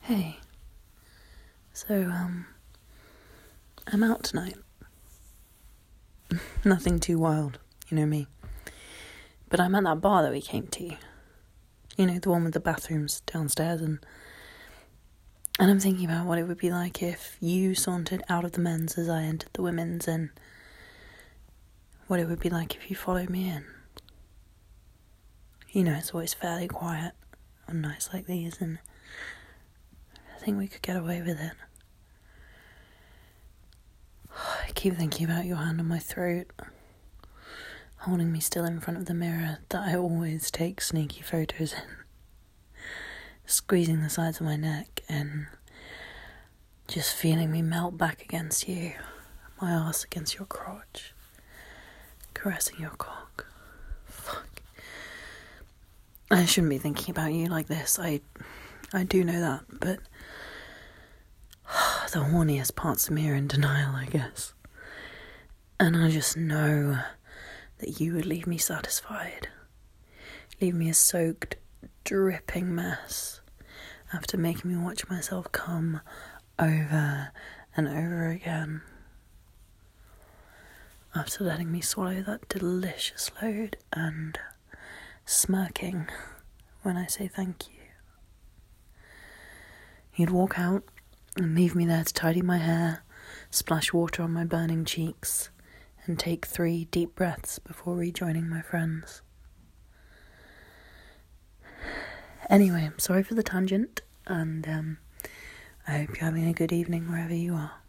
Hey, so, I'm out tonight. Nothing too wild, you know me. But I'm at that bar that we came to. You know, the one with the bathrooms downstairs, and I'm thinking about what it would be like if you sauntered out of the men's as I entered the women's, and what it would be like if you followed me in. You know, it's always fairly quiet on nights like these, and I think we could get away with it. I keep thinking about your hand on my throat, holding me still in front of the mirror that I always take sneaky photos in, squeezing the sides of my neck and just feeling me melt back against you, my arse against your crotch, caressing your cock. Fuck. I shouldn't be thinking about you like this, I do know that, but the horniest parts of me are in denial, I guess. And I just know that you would leave me satisfied. Leave me a soaked, dripping mess after making me watch myself come over and over again. After letting me swallow that delicious load and smirking when I say thank you. You'd walk out and leave me there to tidy my hair, splash water on my burning cheeks, and take 3 deep breaths before rejoining my friends. Anyway, I'm sorry for the tangent, and I hope you're having a good evening wherever you are.